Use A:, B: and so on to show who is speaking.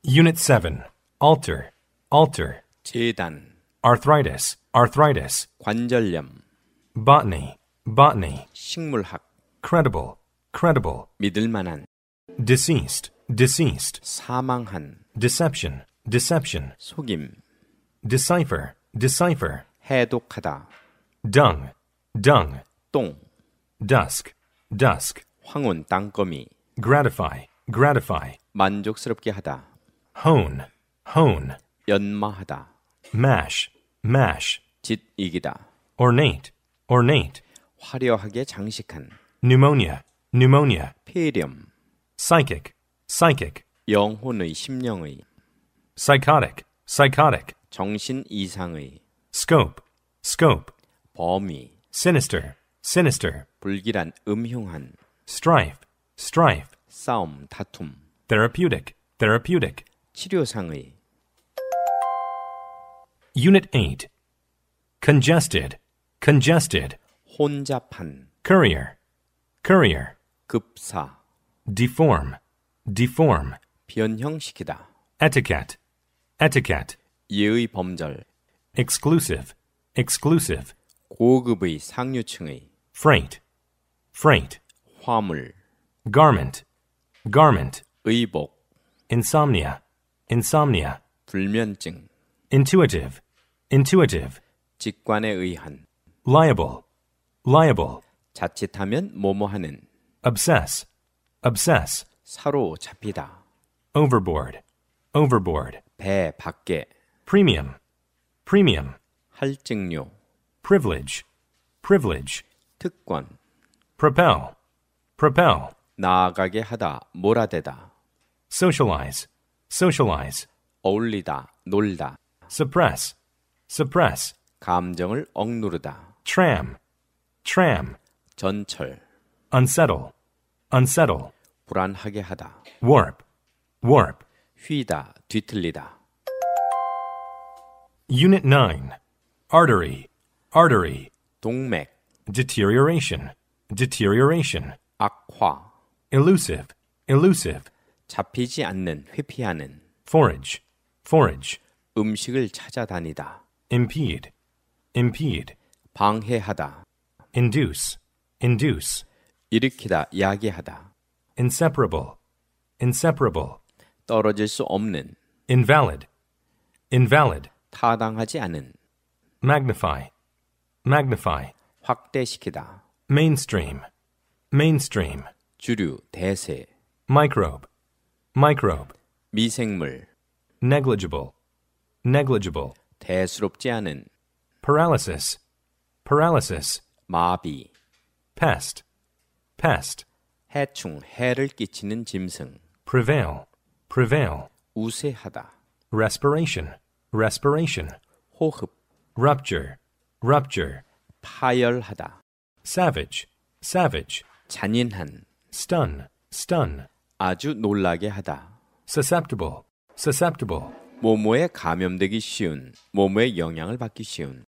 A: Unit 7. Alter, alter.
B: 재단,
A: Arthritis, arthritis.
B: 관절염,
A: Botany, botany.
B: 식물학,
A: Credible, credible.
B: 믿을만한,
A: Deceased, deceased.
B: 사망한,
A: Deception, deception.
B: 속임,
A: Decipher, decipher.
B: 해독하다,
A: Dung, dung.
B: 똥,
A: Dusk, dusk.
B: 황혼, 땅거미,
A: Gratify, gratify.
B: 만족스럽게 하다,
A: Hone, hone.
B: 연마하다,
A: Mash, mash.
B: 짓 이기다,
A: Ornate, ornate.
B: 화려하게 장식한,
A: Pneumonia, pneumonia.
B: 폐렴,
A: Psychic, psychic.
B: 영혼의 심령의,
A: Psychotic, psychotic.
B: 정신 이상의,
A: Scope, scope.
B: 범위,
A: Sinister, sinister.
B: 불길한, 음흉한,
A: Strife, strife.
B: 싸움, 다툼,
A: Therapeutic, therapeutic.
B: 치료상의,
A: Unit 8. Congested, congested.
B: 혼잡한,
A: Courier, courier.
B: 급사,
A: Deform, deform.
B: 변형시키다,
A: Etiquette, etiquette.
B: 예의 범절,
A: Exclusive, exclusive.
B: 고급의 상류층의,
A: Freight, freight.
B: 화물,
A: Garment, garment.
B: 의복,
A: Insomnia, insomnia.
B: 불면증,
A: Intuitive, intuitive.
B: 직관에 의한,
A: Liable, liable.
B: 자칫하면 뭐뭐하는,
A: Obsess, obsess.
B: 사로잡히다,
A: Overboard, overboard.
B: 배 밖에,
A: Premium, premium.
B: 할증료,
A: Privilege, privilege.
B: 특권,
A: Propel, propel.
B: 나아가게 하다, 몰아대다,
A: Socialize, socialize.
B: 어울리다, 놀다,
A: Suppress, suppress.
B: 감정을 억누르다,
A: Tram, tram.
B: 전철,
A: Unsettle, unsettle.
B: 불안하게 하다,
A: Warp, warp.
B: 휘다, 뒤틀리다,
A: Unit 9. Artery, artery.
B: 동맥,
A: Deterioration, deterioration.
B: 악화,
A: Elusive, elusive.
B: 잡히지 않는, 회피하는,
A: Forage, forage.
B: 음식을 찾아다니다,
A: Impede, impede.
B: 방해하다,
A: Induce, induce.
B: 일으키다, 야기하다,
A: Inseparable, inseparable.
B: 떨어질 수 없는,
A: Invalid, invalid.
B: 타당하지 않은,
A: Magnify, magnify.
B: 확대시키다,
A: Mainstream, mainstream.
B: 주류, 대세,
A: Microbe, microbe.
B: 미생물,
A: Negligible, negligible.
B: 대수롭지 않은,
A: Paralysis, paralysis.
B: 마비,
A: Pest, pest.
B: 해충, 해를 끼치는 짐승,
A: Prevail, prevail.
B: 우세하다,
A: Respiration, respiration.
B: 호흡,
A: Rupture, rupture.
B: 파열하다,
A: Savage, savage.
B: 잔인한,
A: Stun, stun.
B: 아주 놀라게 하다,
A: Susceptible, susceptible.
B: 모모에 감염되기 쉬운, 모모에 영향을 받기 쉬운,